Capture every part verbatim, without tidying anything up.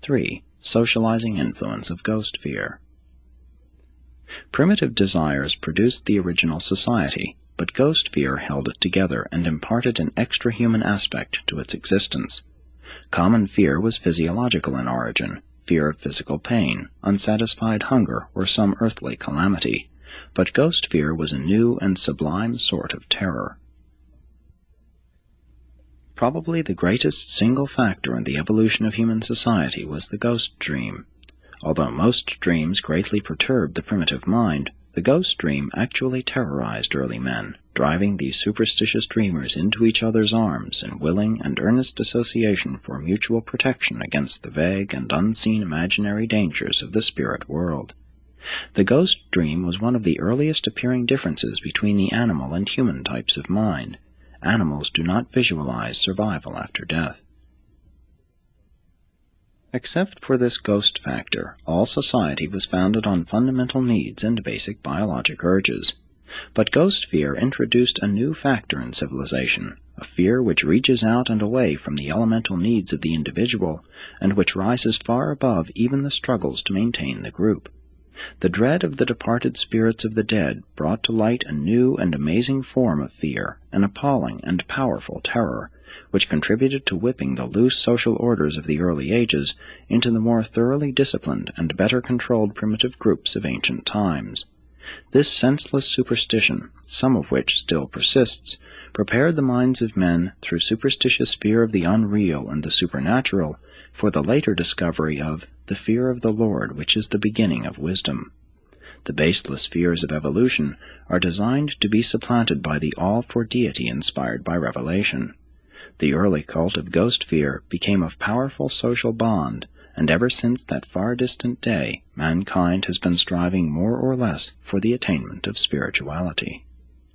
three. Socializing influence of ghost fear. Primitive desires produced the original society, but ghost fear held it together and imparted an extra-human aspect to its existence. Common fear was physiological in origin, fear of physical pain, unsatisfied hunger, or some earthly calamity, but ghost fear was a new and sublime sort of terror. Probably the greatest single factor in the evolution of human society was the ghost dream. Although most dreams greatly perturbed the primitive mind, the ghost dream actually terrorized early men, driving these superstitious dreamers into each other's arms in willing and earnest association for mutual protection against the vague and unseen imaginary dangers of the spirit world. The ghost dream was one of the earliest appearing differences between the animal and human types of mind. Animals do not visualize survival after death. Except for this ghost factor, all society was founded on fundamental needs and basic biologic urges. But ghost fear introduced a new factor in civilization, a fear which reaches out and away from the elemental needs of the individual, and which rises far above even the struggles to maintain the group. The dread of the departed spirits of the dead brought to light a new and amazing form of fear, an appalling and powerful terror, which contributed to whipping the loose social orders of the early ages into the more thoroughly disciplined and better controlled primitive groups of ancient times. This senseless superstition, some of which still persists, prepared the minds of men through superstitious fear of the unreal and the supernatural for the later discovery of the fear of the Lord, which is the beginning of wisdom. The baseless fears of evolution are designed to be supplanted by the awe for deity inspired by revelation. The early cult of ghost fear became a powerful social bond, and ever since that far distant day, mankind has been striving more or less for the attainment of spirituality.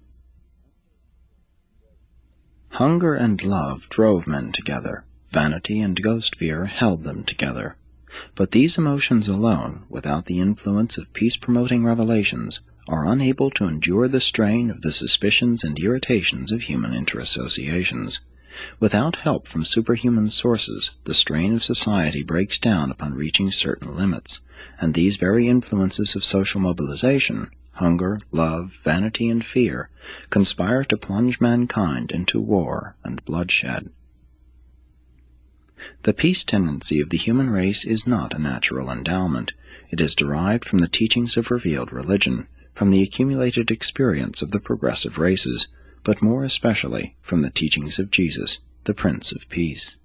Hunger and love drove men together. Vanity and ghost fear held them together. But these emotions alone, without the influence of peace-promoting revelations, are unable to endure the strain of the suspicions and irritations of human interassociations. Without help from superhuman sources, the strain of society breaks down upon reaching certain limits, and these very influences of social mobilization, hunger, love, vanity, and fear, conspire to plunge mankind into war and bloodshed. The peace tendency of the human race is not a natural endowment. It is derived from the teachings of revealed religion, from the accumulated experience of the progressive races, but more especially from the teachings of Jesus, the Prince of Peace.